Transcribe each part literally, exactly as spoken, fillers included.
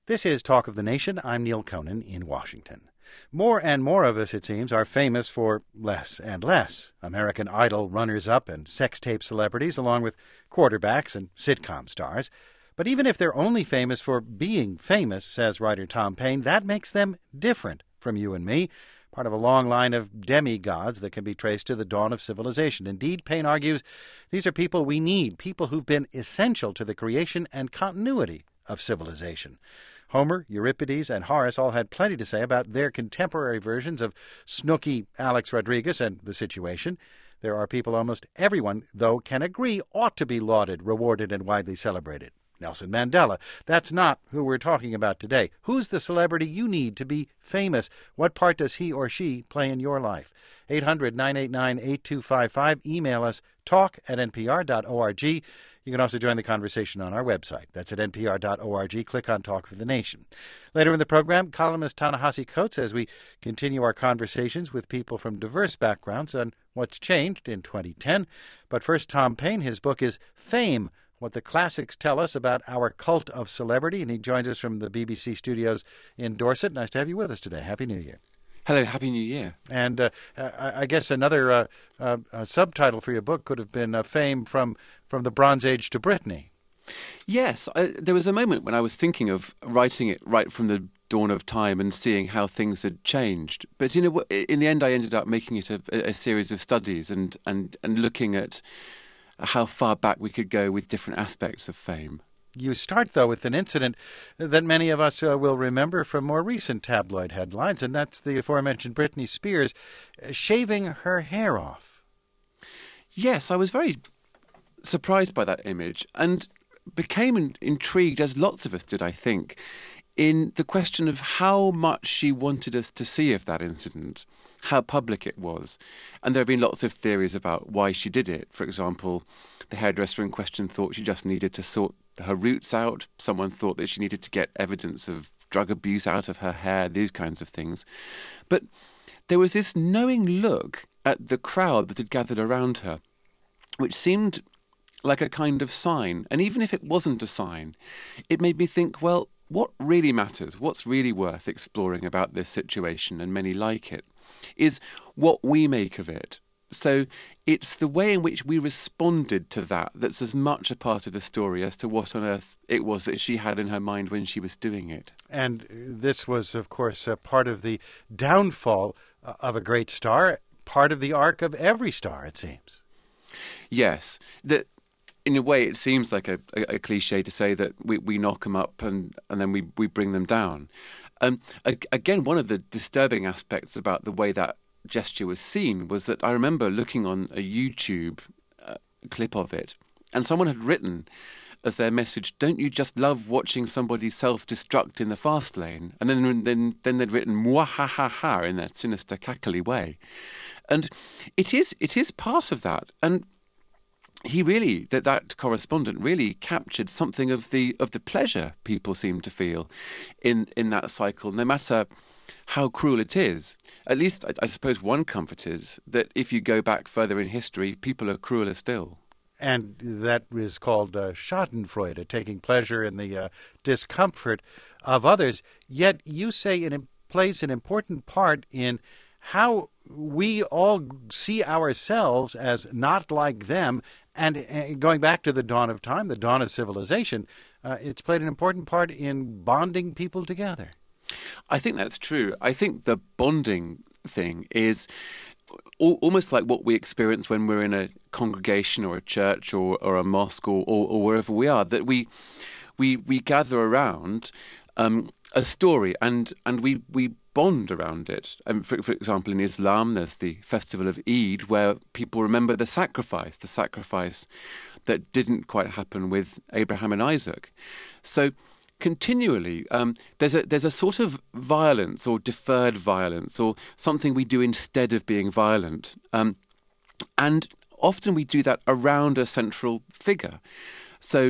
This is Talk of the Nation. I'm Neil Conan in Washington. More and more of us, it seems, are famous for less and less. American Idol runners-up and sex tape celebrities, along with quarterbacks and sitcom stars. But even if they're only famous for being famous, says writer Tom Paine, that makes them different from you and me, part of a long line of demigods that can be traced to the dawn of civilization. Indeed, Paine argues, these are people we need, people who've been essential to the creation and continuity of civilization. Homer, Euripides, and Horace all had plenty to say about their contemporary versions of Snooky, Alex Rodriguez, and the situation. There are people almost everyone, though, can agree ought to be lauded, rewarded, and widely celebrated. Nelson Mandela. That's not who we're talking about today. Who's the celebrity you need to be famous? What part does he or she play in your life? eight hundred, nine eight nine, eight two five five. Email us, talk at n p r dot org. You can also join the conversation on our website. That's at n p r dot org. Click on Talk of the Nation. Later in the program, columnist Ta-Nehisi Coates as we continue our conversations with people from diverse backgrounds on what's changed in twenty ten. But first, Tom Paine. His book is Fame, What the Classics Tell Us About Our Cult of Celebrity, and he joins us from the B B C studios in Dorset. Nice to have you with us today. Happy New Year. Hello, Happy New Year. And uh, I, I guess another uh, uh, uh, subtitle for your book could have been uh, Fame from, from the Bronze Age to Brittany. Yes, I, there was a moment when I was thinking of writing it right from the dawn of time and seeing how things had changed. But in, a, in the end, I ended up making it a, a series of studies and, and, and looking at how far back we could go with different aspects of fame. You start, though, with an incident that many of us uh, will remember from more recent tabloid headlines, and that's the aforementioned Britney Spears uh, shaving her hair off. Yes, I was very surprised by that image and became in, intrigued, as lots of us did, I think, in the question of how much she wanted us to see of that incident, how public it was. And there have been lots of theories about why she did it. For example, the hairdresser in question thought she just needed to sort her roots out. Someone thought that she needed to get evidence of drug abuse out of her hair, these kinds of things. But there was this knowing look at the crowd that had gathered around her, which seemed like a kind of sign. And even if it wasn't a sign, it made me think, well, what really matters, what's really worth exploring about this situation, and many like it, is what we make of it. So it's the way in which we responded to that that's as much a part of the story as to what on earth it was that she had in her mind when she was doing it. And this was, of course, a part of the downfall of a great star, part of the arc of every star, it seems. Yes. The, in a way, it seems like a, a, a cliche to say that we, we knock them up and, and then we, we bring them down. Um, again, one of the disturbing aspects about the way that gesture was seen was that I remember looking on a YouTube uh, clip of it, and someone had written as their message, "Don't you just love watching somebody self-destruct in the fast lane?" And then then then they'd written "Mwahahaha" in that sinister, cackly way. And it is it is part of that. And he really, that that correspondent really captured something of the of the pleasure people seem to feel in in that cycle, no matter how cruel it is. At least, I, I suppose one comfort is that if you go back further in history, people are crueler still. And that is called uh, schadenfreude, taking pleasure in the uh, discomfort of others. Yet you say it plays an important part in how we all see ourselves as not like them. And uh, going back to the dawn of time, the dawn of civilization, uh, it's played an important part in bonding people together. I think that's true. I think the bonding thing is al- almost like what we experience when we're in a congregation or a church or, or a mosque or, or, or wherever we are, that we we we gather around um, a story and, and we, we bond around it. And for, for example, in Islam, there's the festival of Eid, where people remember the sacrifice, the sacrifice that didn't quite happen with Abraham and Isaac. So continually, um, there's a there's a sort of violence or deferred violence or something we do instead of being violent. Um, and often we do that around a central figure. So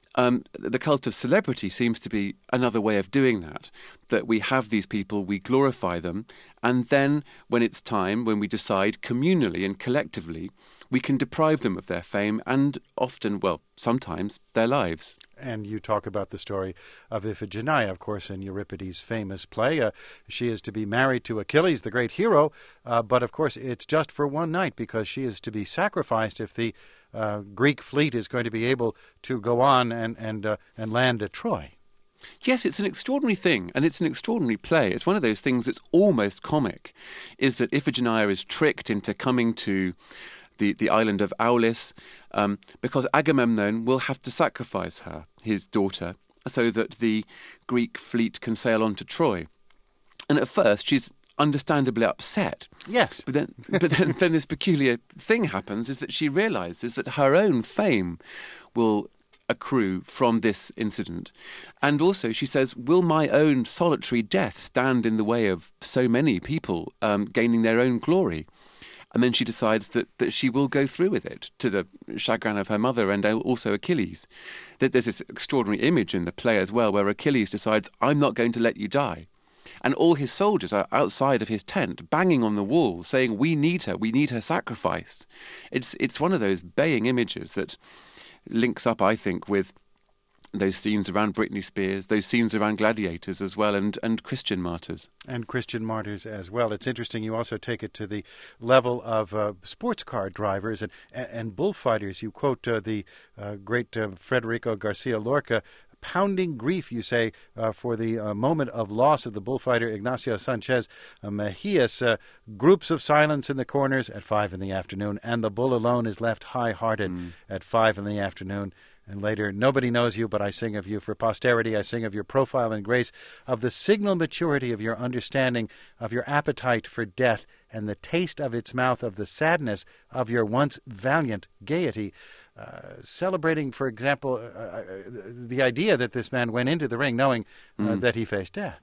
Um, the cult of celebrity seems to be another way of doing that, that we have these people, we glorify them, and then when it's time, when we decide communally and collectively, we can deprive them of their fame and often, well, sometimes their lives. And you talk about the story of Iphigenia, of course, in Euripides' famous play. Uh, she is to be married to Achilles, the great hero, uh, but of course it's just for one night because she is to be sacrificed if the uh, Greek fleet is going to be able to go on and and uh, and land at Troy. Yes, it's an extraordinary thing, and it's an extraordinary play. It's one of those things that's almost comic, is that Iphigenia is tricked into coming to the, the island of Aulis um, because Agamemnon will have to sacrifice her, his daughter, so that the Greek fleet can sail on to Troy. And at first she's understandably upset. Yes. But then, but then, then this peculiar thing happens, is that she realizes that her own fame will accrue from this incident. And also she says, will my own solitary death stand in the way of so many people um, gaining their own glory? And then she decides that, that she will go through with it, to the chagrin of her mother and also Achilles. That there's this extraordinary image in the play as well, where Achilles decides, I'm not going to let you die. And all his soldiers are outside of his tent, banging on the wall, saying, we need her, we need her sacrificed. It's, it's one of those baying images that links up, I think, with those scenes around Britney Spears, those scenes around gladiators as well, and, and Christian martyrs. And Christian martyrs as well. It's interesting you also take it to the level of uh, sports car drivers and, and bullfighters. You quote uh, the uh, great uh, Federico Garcia Lorca, pounding grief, you say, uh, for the uh, moment of loss of the bullfighter Ignacio Sanchez uh, Mejias. Uh, groups of silence in the corners at five in the afternoon, and the bull alone is left high-hearted mm. at five in the afternoon. And later, nobody knows you, but I sing of you for posterity. I sing of your profile and grace, of the signal maturity of your understanding, of your appetite for death, and the taste of its mouth, of the sadness of your once valiant gaiety. Uh, celebrating, for example, uh, the idea that this man went into the ring knowing uh, mm. that he faced death.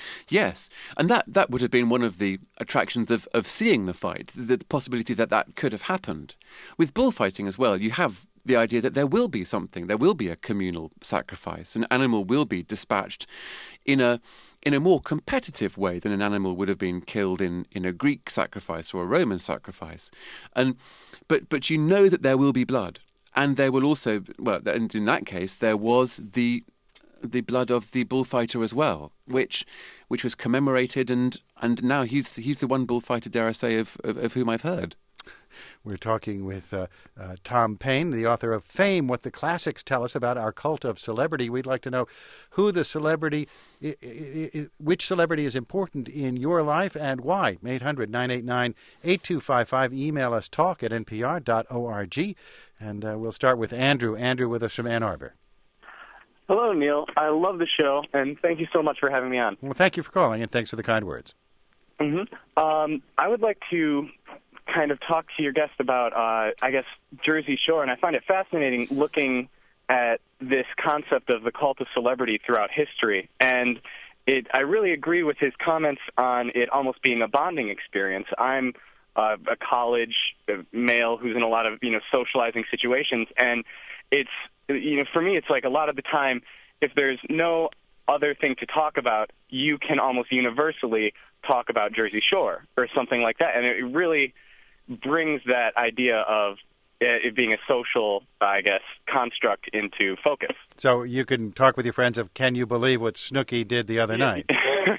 Yes, and that, that would have been one of the attractions of, of seeing the fight, the possibility that that could have happened. With bullfighting as well, you have the idea that there will be something, there will be a communal sacrifice. An animal will be dispatched in a in a more competitive way than an animal would have been killed in, in a Greek sacrifice or a Roman sacrifice. And but but you know that there will be blood, and there will also, well, and in that case there was the the blood of the bullfighter as well, which which was commemorated, and and now he's he's the one bullfighter, dare I say, of of, of whom I've heard. We're talking with uh, uh, Tom Paine, the author of Fame, What the Classics Tell Us About Our Cult of Celebrity. We'd like to know who the celebrity, I- I- I- which celebrity is important in your life and why. eight hundred, nine eight nine, eight two five five. Email us talk at n p r dot org. And uh, we'll start with Andrew. Andrew with us from Ann Arbor. Hello, Neil. I love the show, and thank you so much for having me on. Well, thank you for calling, and thanks for the kind words. Mm-hmm. Um, I would like to kind of talk to your guest about, uh, I guess, Jersey Shore, and I find it fascinating looking at this concept of the cult of celebrity throughout history. And it, I really agree with his comments on it almost being a bonding experience. I'm uh, a college male who's in a lot of, you know, socializing situations, and it's, you know, for me, it's like a lot of the time, if there's no other thing to talk about, you can almost universally talk about Jersey Shore or something like that. And it really brings that idea of it being a social, I guess, construct into focus. So you can talk with your friends of, can you believe what Snooki did the other night?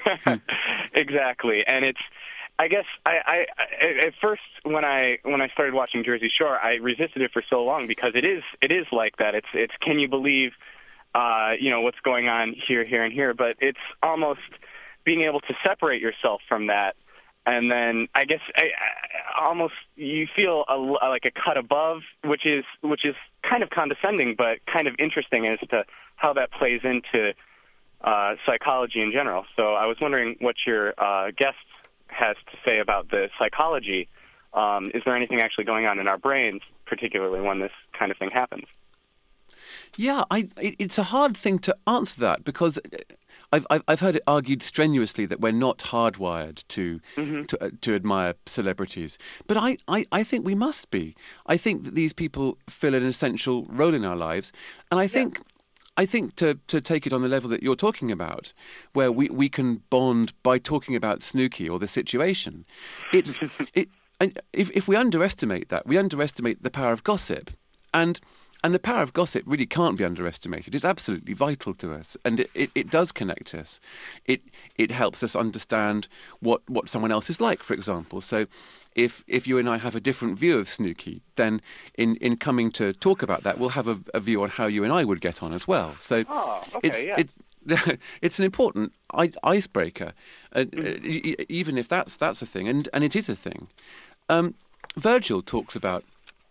Exactly. And it's, I guess, I, I, I at first when I when I started watching Jersey Shore, I resisted it for so long because it is it is like that. It's it's can you believe, uh, you know, what's going on here, here, and here? But it's almost being able to separate yourself from that. And then I guess I, I, almost you feel a, like a cut above, which is which is kind of condescending, but kind of interesting as to how that plays into uh, psychology in general. So I was wondering what your uh, guest has to say about the psychology. Um, is there anything actually going on in our brains, particularly when this kind of thing happens? Yeah, I, it's a hard thing to answer that because I've, I've heard it argued strenuously that we're not hardwired to mm-hmm. to, uh, to admire celebrities. But I, I, I think we must be. I think that these people fill an essential role in our lives. And I think I think to, to take it on the level that you're talking about, where we, we can bond by talking about Snooki or the situation, it's it. And if if we underestimate that, we underestimate the power of gossip, and and the power of gossip really can't be underestimated. It's absolutely vital to us, and it, it, it does connect us. It it helps us understand what, what someone else is like, for example. So if if you and I have a different view of Snooki, then in, in coming to talk about that, we'll have a, a view on how you and I would get on as well. So oh, okay, it's yeah. it. It's an important I- icebreaker, uh, mm. uh, even if that's that's a thing, and, and it is a thing. Um, Virgil talks about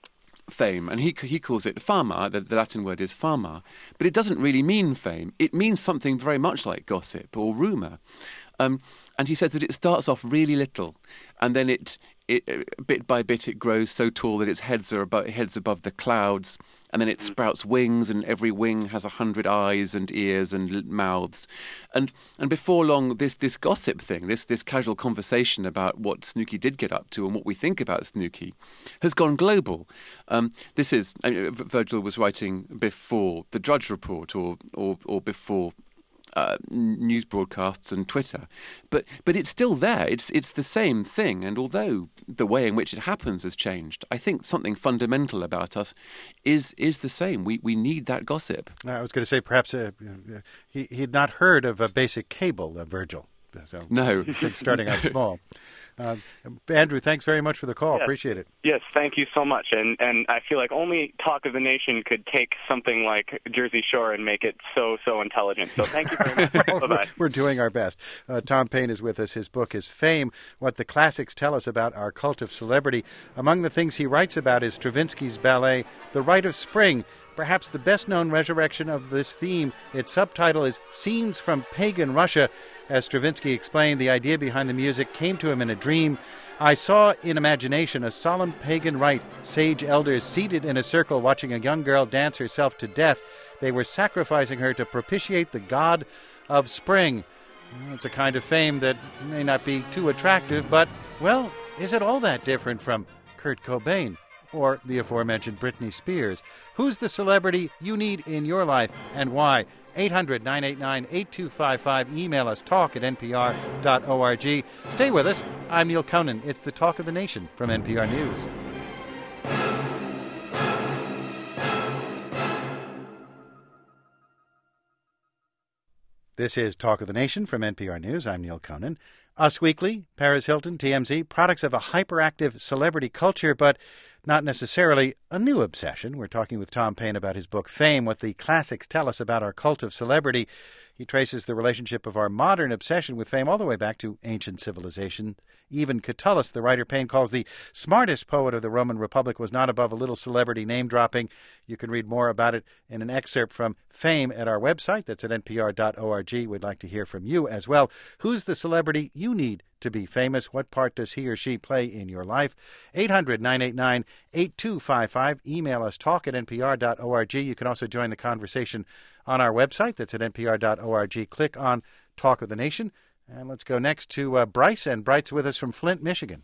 fame, and he he calls it fama. The, the Latin word is fama, but it doesn't really mean fame. It means something very much like gossip or rumour. Um, and he says that it starts off really little, and then it, it bit by bit it grows so tall that its heads are above, heads above the clouds, and then it sprouts wings, and every wing has a hundred eyes and ears and mouths, and and before long, this this gossip thing, this this casual conversation about what Snooki did get up to and what we think about Snooki, has gone global. Um, this is I mean, Virgil was writing before the Drudge Report, or or or before. Uh, news broadcasts and Twitter, but but it's still there. It's it's the same thing, and although the way in which it happens has changed, I think something fundamental about us is is the same. We we need that gossip. I was going to say perhaps uh, he he had not heard of a basic cable, uh, Virgil. So no, starting out small. Uh, Andrew, thanks very much for the call. Yes. Appreciate it. Yes, thank you so much. And and I feel like only Talk of the Nation could take something like Jersey Shore and make it so, so intelligent. So thank you very much. well, Bye-bye. We're doing our best. Uh, Tom Paine is with us. His book is Fame, What the Classics Tell Us About Our Cult of Celebrity. Among the things he writes about is Stravinsky's ballet, The Rite of Spring, perhaps the best-known resurrection of this theme. Its subtitle is Scenes from Pagan Russia. As Stravinsky explained, the idea behind the music came to him in a dream. I saw in imagination a solemn pagan rite, sage elders seated in a circle watching a young girl dance herself to death. They were sacrificing her to propitiate the god of spring. It's a kind of fame that may not be too attractive, but, well, is it all that different from Kurt Cobain or the aforementioned Britney Spears? Who's the celebrity you need in your life, and why? eight hundred, nine eight nine, eight two five five. Email us, talk at n p r dot org. Stay with us. I'm Neil Conan. It's the Talk of the Nation from N P R News. This is Talk of the Nation from N P R News. I'm Neil Conan. Us Weekly, Paris Hilton, T M Z, products of a hyperactive celebrity culture, but not necessarily a new obsession. We're talking with Tom Paine about his book Fame, What the Classics Tell Us About Our Cult of Celebrity. He traces the relationship of our modern obsession with fame all the way back to ancient civilization. Even Catullus, the writer Paine calls the smartest poet of the Roman Republic, was not above a little celebrity name-dropping. You can read more about it in an excerpt from Fame at our website. That's at n p r dot org. We'd like to hear from you as well. Who's the celebrity you need to be famous? What part does he or she play in your life? eight hundred, nine eight nine, eight two five five. Email us, talk at n p r dot org. You can also join the conversation on our website. That's at n p r dot org. Click on Talk of the Nation. And let's go next to uh, Bryce. And Bryce's with us from Flint, Michigan.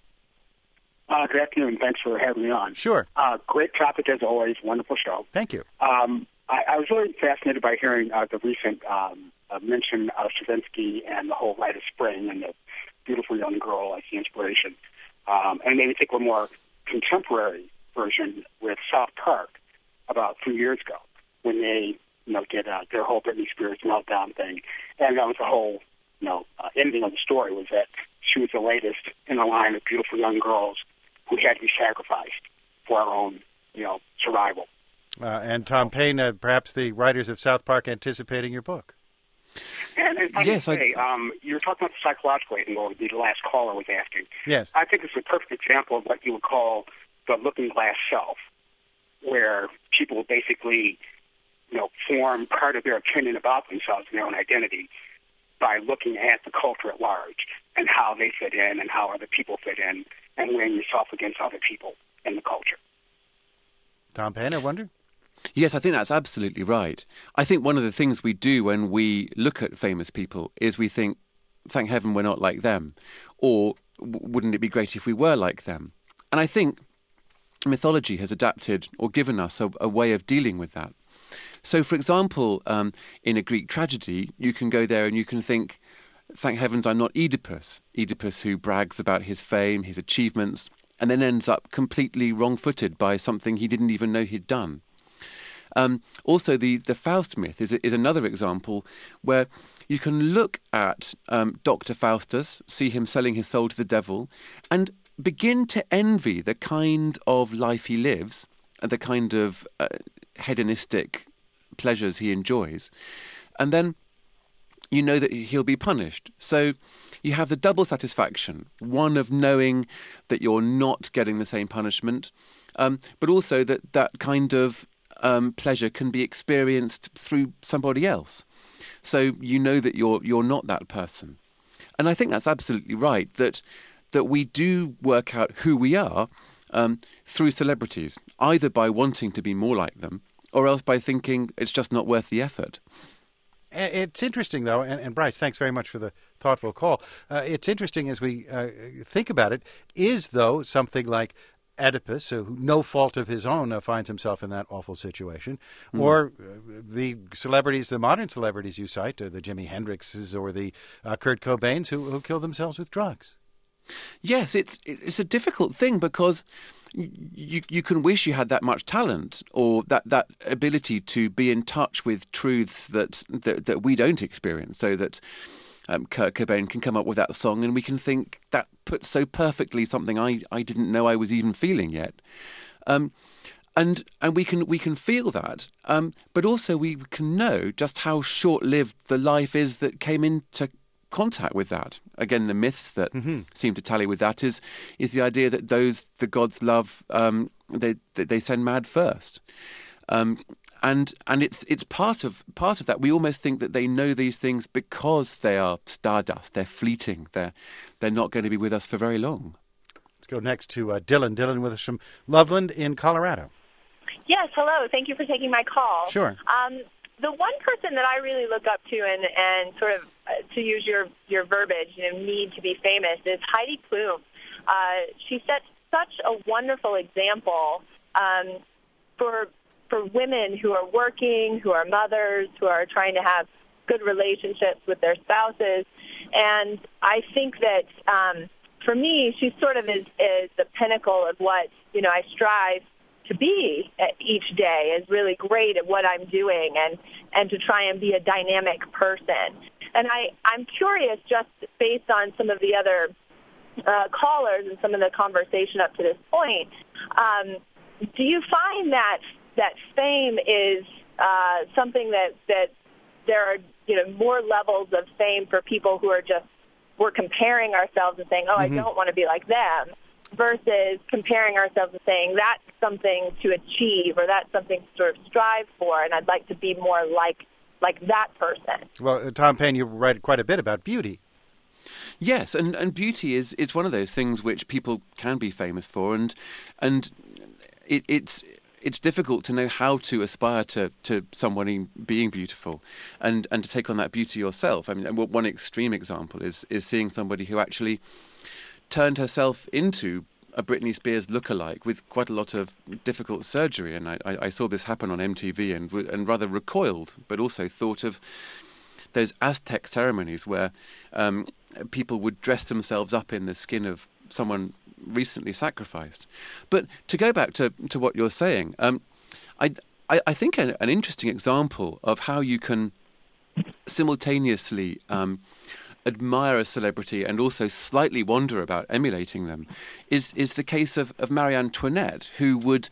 Uh, good afternoon. Thanks for having me on. Sure. Uh, great topic as always. Wonderful show. Thank you. Um, I, I was really fascinated by hearing uh, the recent um, uh, mention of Stravinsky and the whole Rite of Spring and the beautiful young girl as the inspiration. Um, and maybe take a more contemporary version with South Park about two years ago when they, you know, did uh, their whole Britney Spears meltdown thing. And that was the whole, you know, uh, ending of the story was that she was the latest in a line of beautiful young girls who had to be sacrificed for our own, you know, survival. Uh, and Tom Paine, uh, perhaps the writers of South Park anticipating your book. And, and yes, say, I... um, you were talking about the psychological angle the last caller was asking. Yes. I think it's a perfect example of what you would call the looking glass self, where people basically, you know, form part of their opinion about themselves and their own identity by looking at the culture at large and how they fit in and how other people fit in and weighing yourself against other people in the culture. Tom Paine, I wonder? Yes, I think that's absolutely right. I think one of the things we do when we look at famous people is we think, thank heaven we're not like them, or wouldn't it be great if we were like them? And I think mythology has adapted or given us a, a way of dealing with that. So, for example, um, in a Greek tragedy, you can go there and you can think, thank heavens I'm not Oedipus, Oedipus who brags about his fame, his achievements, and then ends up completely wrong-footed by something he didn't even know he'd done. Um, also, the, the Faust myth is, is another example where you can look at um, Doctor Faustus, see him selling his soul to the devil, and begin to envy the kind of life he lives and the kind of uh, hedonistic pleasures he enjoys. And then you know that he'll be punished. So you have the double satisfaction, one of knowing that you're not getting the same punishment, um, but also that that kind of um, pleasure can be experienced through somebody else. So you know that you're you're not that person. And I think that's absolutely right, that that we do work out who we are um, through celebrities, either by wanting to be more like them or else by thinking it's just not worth the effort. It's interesting, though, and, and Bryce, thanks very much for the thoughtful call. Uh, it's interesting as we uh, think about it, is, though, something like Oedipus, who no fault of his own uh, finds himself in that awful situation, mm. or uh, the celebrities, the modern celebrities you cite, uh, the Jimi Hendrixes or the uh, Kurt Cobains who, who kill themselves with drugs. Yes, it's it's a difficult thing because you you can wish you had that much talent or that, that ability to be in touch with truths that that, that we don't experience, so that um, Kurt Cobain can come up with that song and we can think that puts so perfectly something I, I didn't know I was even feeling yet. Um, and and we can we can feel that, um, but also we can know just how short-lived the life is that came into contact with that. Again, the myths that mm-hmm. seem to tally with that is is the idea that those the gods love, um, they they send mad first, um, and and it's it's part of part of that. We almost think that they know these things because they are stardust, they're fleeting, they're they're not going to be with us for very long. Let's go next to uh, Dylan. Dylan with us from Loveland in Colorado. Yes, hello. Thank you for taking my call. Sure. Um, the one person that I really look up to and, and sort of, uh, to use your, your verbiage, you know, need to be famous is Heidi Klum. Uh, she sets such a wonderful example um, for for women who are working, who are mothers, who are trying to have good relationships with their spouses. And I think that um, for me, she sort of is, is the pinnacle of what, you know, I strive to be each day, is really great at what I'm doing and, and to try and be a dynamic person. And I, I'm curious, just based on some of the other uh, callers and some of the conversation up to this point, um, do you find that that fame is uh, something that, that there are, you know, more levels of fame for people who are just, we're comparing ourselves and saying, oh, mm-hmm. I don't want to be like them, versus comparing ourselves and saying that's something to achieve or that's something to sort of strive for, and I'd like to be more like like that person. Well, uh, Tom Paine, you write quite a bit about beauty. Yes, and, and beauty is, is one of those things which people can be famous for, and and it, it's it's difficult to know how to aspire to, to someone being beautiful and, and to take on that beauty yourself. I mean, one extreme example is is seeing somebody who actually turned herself into a Britney Spears lookalike with quite a lot of difficult surgery, and I, I saw this happen on M T V and and rather recoiled, but also thought of those Aztec ceremonies where um, people would dress themselves up in the skin of someone recently sacrificed. But to go back to, to what you're saying, um, I, I, I think an, an interesting example of how you can simultaneously um, admire a celebrity and also slightly wonder about emulating them is is the case of, of Marie Antoinette, who would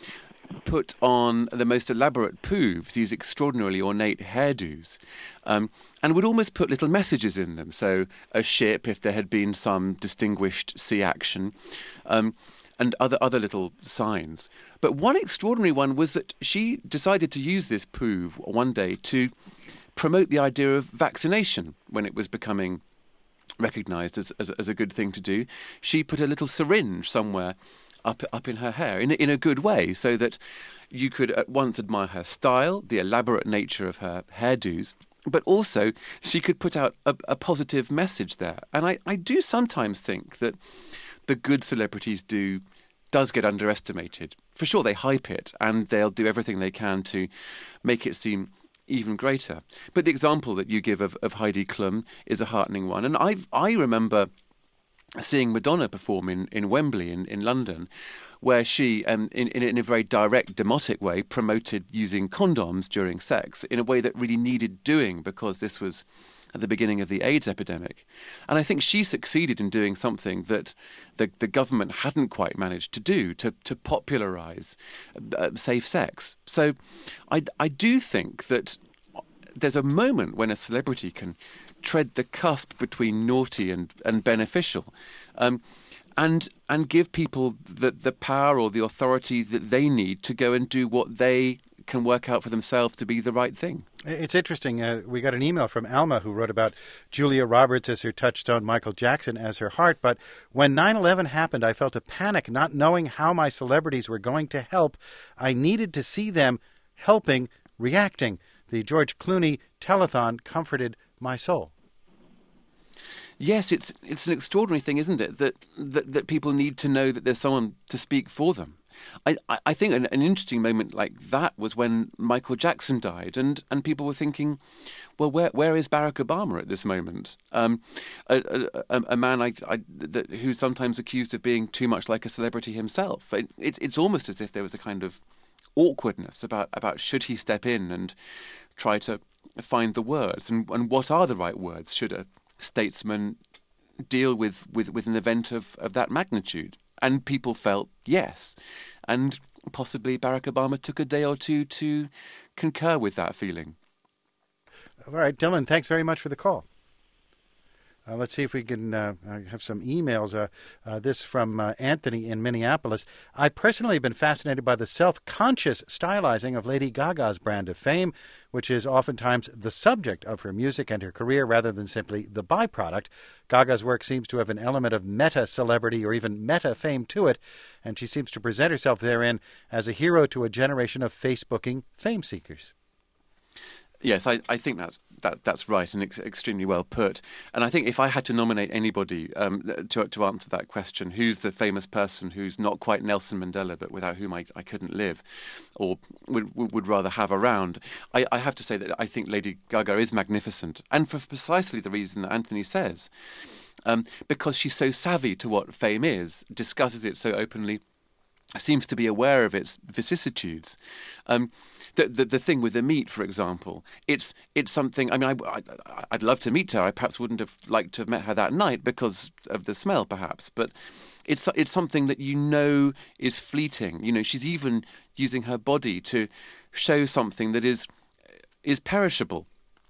put on the most elaborate poofs, these extraordinarily ornate hairdos, um, and would almost put little messages in them. So a ship, if there had been some distinguished sea action, um, and other other little signs. But one extraordinary one was that she decided to use this pouf one day to promote the idea of vaccination when it was becoming recognised as, as as a good thing to do. She put a little syringe somewhere up up in her hair in a, in a good way, so that you could at once admire her style, the elaborate nature of her hairdos, but also she could put out a, a positive message there. And I, I do sometimes think that the good celebrities do does get underestimated. for sure they hype it, and they'll do everything they can to make it seem even greater. But the example that you give of, of Heidi Klum is a heartening one. And I I remember seeing Madonna perform in, in Wembley in, in London, where she, um, in, in, in a very direct, demotic way, promoted using condoms during sex in a way that really needed doing, because this was at the beginning of the AIDS epidemic. And I think she succeeded in doing something that the, the government hadn't quite managed to do, to, to popularize uh, safe sex. So I, I do think that there's a moment when a celebrity can tread the cusp between naughty and, and beneficial, um, and and give people the, the power or the authority that they need to go and do what they can work out for themselves to be the right thing. It's interesting. Uh, we got an email from Alma who wrote about Julia Roberts as her touchstone, Michael Jackson as her heart. But when nine eleven happened, I felt a panic, not knowing how my celebrities were going to help. I needed to see them helping, reacting. The George Clooney telethon comforted my soul. Yes, it's it's an extraordinary thing, isn't it, that that, that people need to know that there's someone to speak for them. I, I think an, an interesting moment like that was when Michael Jackson died, and, and people were thinking, well, where where is Barack Obama at this moment? Um, a, a, a man I, I, that, who's sometimes accused of being too much like a celebrity himself. It, it, it's almost as if there was a kind of awkwardness about, about should he step in and try to find the words, and, and what are the right words? Should a statesman deal with, with, with an event of, of that magnitude? And people felt yes. And possibly Barack Obama took a day or two to concur with that feeling. All right, Dylan, thanks very much for the call. Uh, let's see if we can uh, have some emails. Uh, uh, this from uh, Anthony in Minneapolis. I personally have been fascinated by the self-conscious stylizing of Lady Gaga's brand of fame, which is oftentimes the subject of her music and her career rather than simply the byproduct. Gaga's work seems to have an element of meta-celebrity or even meta-fame to it, and she seems to present herself therein as a hero to a generation of Facebooking fame seekers. Yes, I, I think that's that that's right and ex- extremely well put. And I think if I had to nominate anybody um, to to answer that question, who's the famous person who's not quite Nelson Mandela, but without whom I, I couldn't live, or would would rather have around, I, I have to say that I think Lady Gaga is magnificent, and for precisely the reason that Anthony says, um, because she's so savvy to what fame is, discusses it so openly, seems to be aware of its vicissitudes. Um, the, the the thing with the meat, for example, it's it's something. I mean, I, I I'd love to meet her. I perhaps wouldn't have liked to have met her that night because of the smell, perhaps. But it's it's something that you know is fleeting. You know, she's even using her body to show something that is is perishable.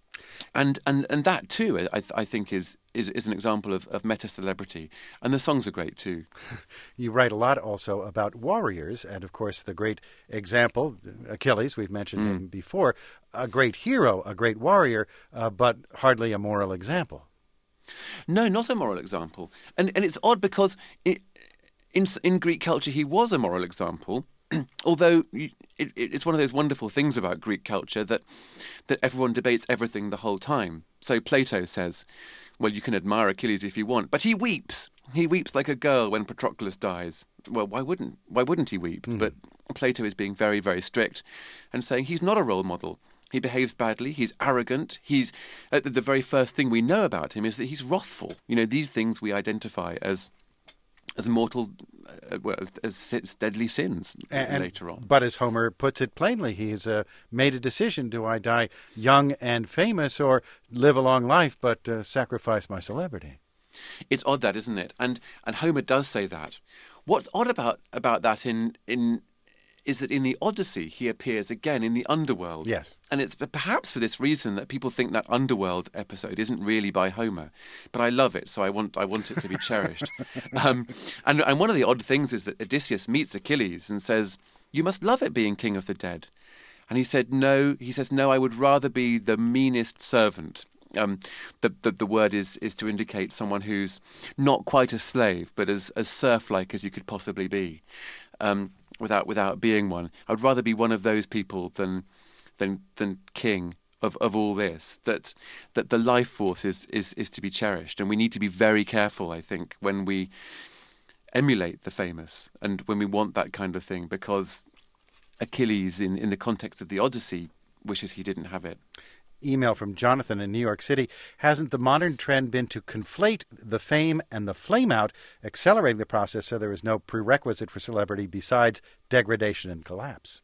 And and and that too, I I think is is is an example of, of meta celebrity, and the songs are great too. You write a lot also about warriors, and of course the great example, Achilles. We've mentioned mm. him before, a great hero, a great warrior, uh, but hardly a moral example. No, not a moral example, and and it's odd because it, in in Greek culture he was a moral example. Although it, it's one of those wonderful things about Greek culture that that everyone debates everything the whole time. So Plato says, well, you can admire Achilles if you want, but he weeps. He weeps like a girl when Patroclus dies. Well, why wouldn't why wouldn't he weep? Mm. But Plato is being very, very strict and saying he's not a role model. He behaves badly. He's arrogant. He's uh, the very first thing we know about him is that he's wrathful. You know, these things we identify as as mortal, uh, well, as, as deadly sins and, later on. But as Homer puts it plainly, he's uh, made a decision. Do I die young and famous or live a long life but uh, sacrifice my celebrity? It's odd that, isn't it? And and Homer does say that. What's odd about, about that in in is that in the Odyssey he appears again in the underworld. Yes. And it's perhaps for this reason that people think that underworld episode isn't really by Homer. But I love it, so I want I want it to be cherished. um, and, and one of the odd things is that Odysseus meets Achilles and says, you must love it being king of the dead. And he said, no, he says, no, I would rather be the meanest servant. Um, the, the the word is is to indicate someone who's not quite a slave, but as, as serf-like as you could possibly be. Um, without without being one. I would rather be one of those people than than than king of, of all this. That that the life force is, is, is to be cherished, and we need to be very careful, I think, when we emulate the famous, and when we want that kind of thing, because Achilles, in, in the context of the Odyssey, wishes he didn't have it. Email from Jonathan in New York City. Hasn't the modern trend been to conflate the fame and the flame out, accelerating the process so there is no prerequisite for celebrity besides degradation and collapse?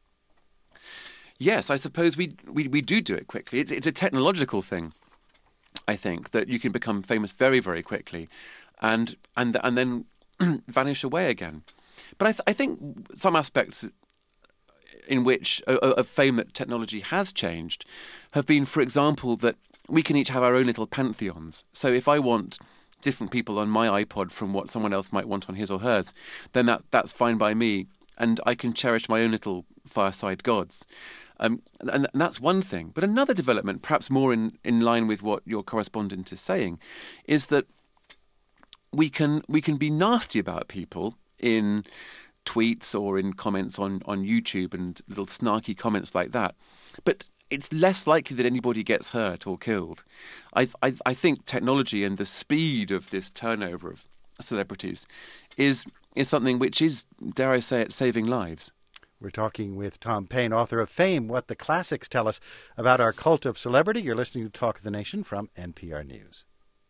Yes, I suppose we we, we do do it quickly. It's, it's a technological thing, I think, that you can become famous very, very quickly and and and then vanish away again. But I, th- I think some aspects in which of fame that technology has changed have been, for example, that we can each have our own little pantheons. So if I want different people on my iPod from what someone else might want on his or hers, then that that's fine by me, and I can cherish my own little fireside gods. Um, and, and that's one thing. But another development, perhaps more in, in line with what your correspondent is saying, is that we can we can be nasty about people in tweets or in comments on, on YouTube and little snarky comments like that. But it's less likely that anybody gets hurt or killed. I, I, I think technology and the speed of this turnover of celebrities is is something which is, dare I say it, saving lives. We're talking with Tom Paine, author of Fame, What the Classics Tell Us About Our Cult of Celebrity. You're listening to Talk of the Nation from N P R News.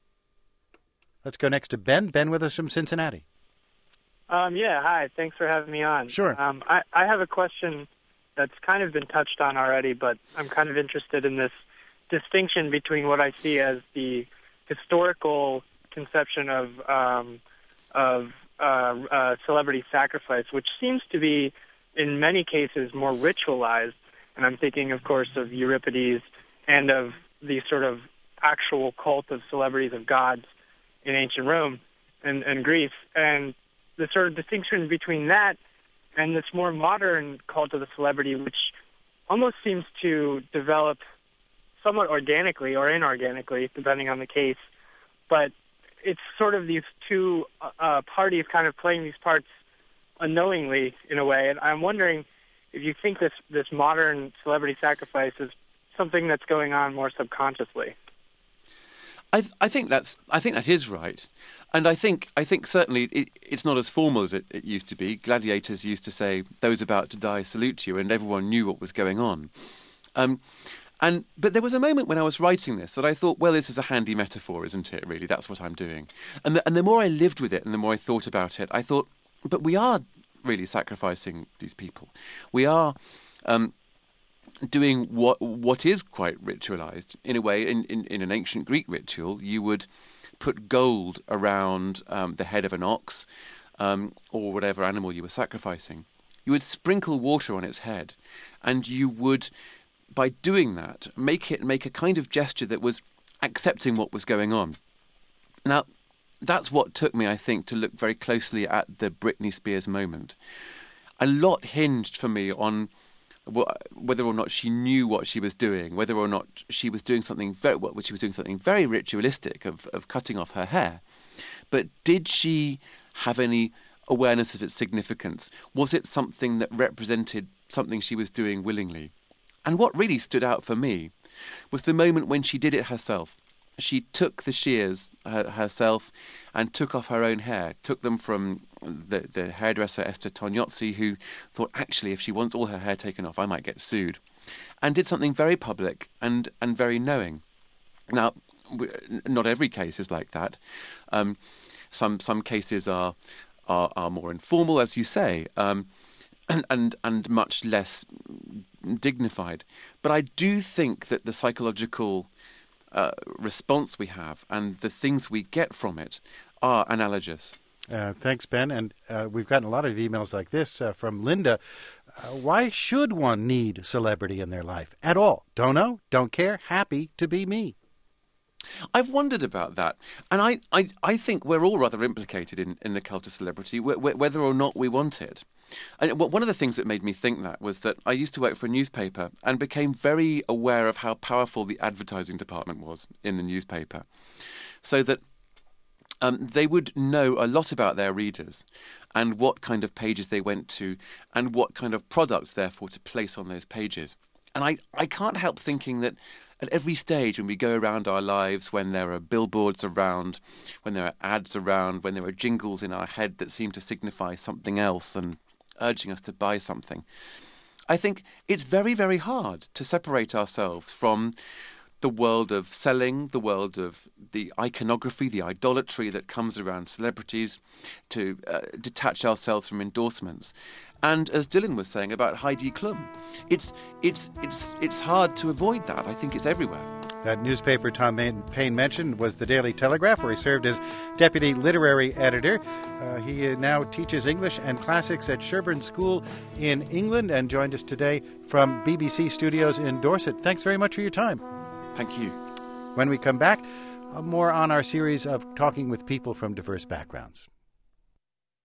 Let's go next to Ben. Ben with us from Cincinnati. Um, yeah, hi. Thanks for having me on. Sure. Um, I, I have a question that's kind of been touched on already, but I'm kind of interested in this distinction between what I see as the historical conception of um, of uh, uh, celebrity sacrifice, which seems to be, in many cases, more ritualized. And I'm thinking, of course, of Euripides and of the sort of actual cult of celebrities of gods in ancient Rome and, and Greece. And the sort of distinction between that and this more modern cult of the celebrity, which almost seems to develop somewhat organically or inorganically, depending on the case. But it's sort of these two uh, parties kind of playing these parts unknowingly in a way. And I'm wondering if you think this, this modern celebrity sacrifice is something that's going on more subconsciously. I, I think that's I think that is right, and I think I think certainly it, it's not as formal as it, it used to be. Gladiators used to say, "Those about to die salute you," and everyone knew what was going on. Um, and but there was a moment when I was writing this that I thought, well, this is a handy metaphor, isn't it? Really, that's what I'm doing. And the, and the more I lived with it, and the more I thought about it, I thought, but we are really sacrificing these people. We are. Um, doing what what is quite ritualized in a way. In, in, in an ancient Greek ritual, you would put gold around um, the head of an ox um, or whatever animal you were sacrificing. You would sprinkle water on its head, and you would, by doing that, make it make a kind of gesture that was accepting what was going on. Now, that's what took me, I think, to look very closely at the Britney Spears moment. A lot hinged for me on whether or not she knew what she was doing, whether or not she was doing something very well, she was doing something very ritualistic of, of cutting off her hair. But did she have any awareness of its significance? Was it something that represented something she was doing willingly? And what really stood out for me was the moment when she did it herself. She took the shears her, herself and took off her own hair, took them from the, the hairdresser Esther Tognozzi, who thought, actually, if she wants all her hair taken off, I might get sued, and did something very public and, and very knowing. Now, not every case is like that. Um, some some cases are, are are more informal, as you say, um, and, and and much less dignified. But I do think that the psychological Uh, response we have and the things we get from it are analogous. Uh, thanks, Ben. And uh, we've gotten a lot of emails like this uh, from Linda. Uh, why should one need celebrity in their life at all? Don't know, don't care, happy to be me. I've wondered about that. And I, I, I think we're all rather implicated in, in the cult of celebrity, wh- wh- whether or not we want it. And one of the things that made me think that was that I used to work for a newspaper and became very aware of how powerful the advertising department was in the newspaper. So that um, they would know a lot about their readers and what kind of pages they went to and what kind of products, therefore, to place on those pages. And I, I can't help thinking that at every stage when we go around our lives, when there are billboards around, when there are ads around, when there are jingles in our head that seem to signify something else and urging us to buy something, I think it's very, very hard to separate ourselves from the world of selling, the world of the iconography, the idolatry that comes around celebrities, to uh, detach ourselves from endorsements. And as Dylan was saying about Heidi Klum, it's it's it's it's hard to avoid that. I think it's everywhere. That newspaper Tom Paine mentioned was the Daily Telegraph, where he served as deputy literary editor. Uh, he now teaches English and classics at Sherborne School in England and joined us today from B B C Studios in Dorset. Thanks very much for your time. Thank you. When we come back, uh, more on our series of talking with people from diverse backgrounds.